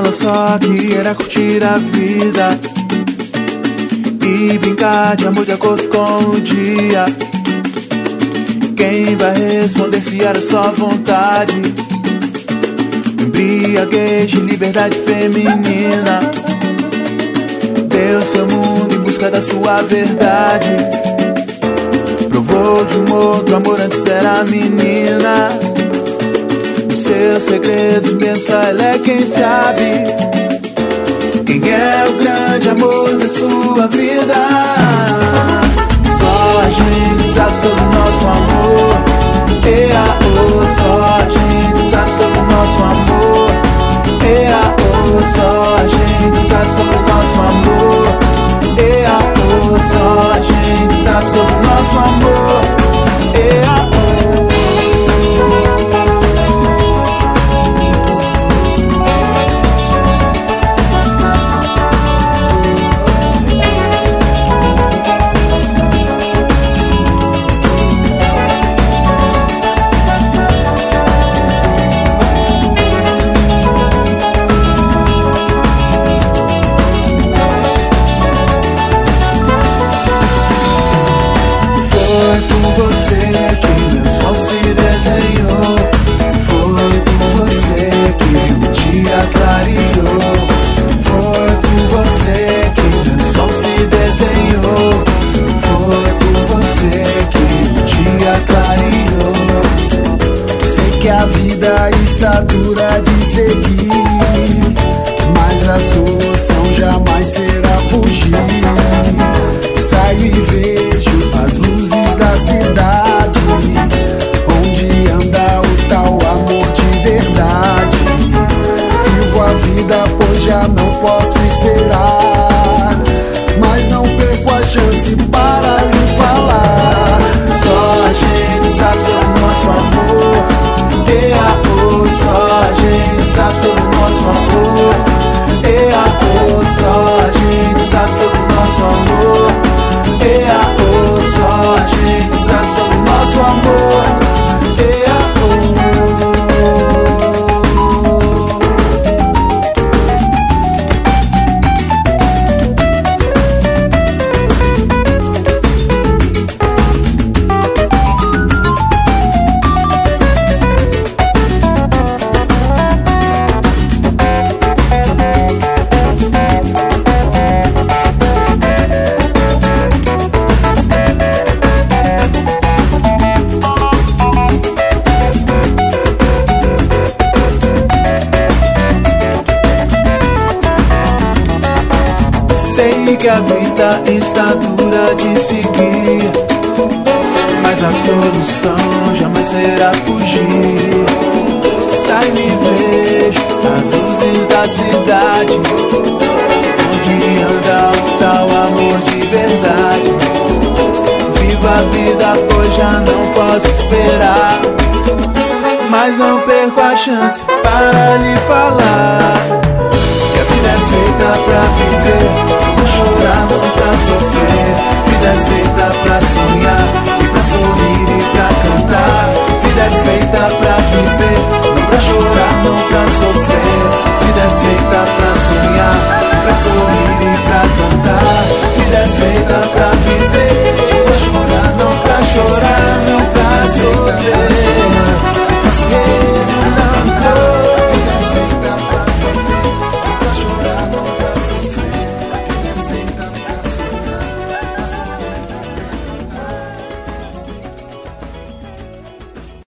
Ela só queria curtir a vida e brincar de amor de acordo com o dia. Quem vai responder se era só vontade? Embriaguez de liberdade feminina. Deu seu mundo em busca da sua verdade. Provou de um outro amor, antes era menina. Os seus segredos mesmo só ela é quem sabe. Quem é o grande amor da sua vida? Só a gente sabe sobre o nosso amor. Só a gente sabe sobre o nosso amor. Só a gente sabe sobre o nosso amor. Só a gente sabe sobre o nosso amor. Está dura de seguir, mas a solução jamais será fugir. Saio e vejo as luzes da cidade, onde anda o tal amor de verdade. Vivo a vida pois já não posso esperar, mas não perco a chance para lhe falar. Só a gente sabe sobre o nosso amor. Só a gente sabe sobre o nosso amor. Só a gente sabe sobre o nosso amor. Só a gente sabe sobre o nosso amor. Sei que a vida está dura de seguir, mas a solução jamais será fugir. Sai, me vejo nas luzes da cidade, onde anda o tal amor de verdade. Viva a vida pois já não posso esperar, mas não perco a chance para lhe falar. Que a vida é feita pra viver, pra chorar, não pra sofrer. Vida é feita pra sonhar, e pra sorrir e pra cantar. Vida é feita pra viver, não pra chorar, não pra sofrer. Vida é feita pra sonhar, pra sorrir e pra cantar. Vida é feita pra viver, pra chorar, não pra chorar, não pra sofrer.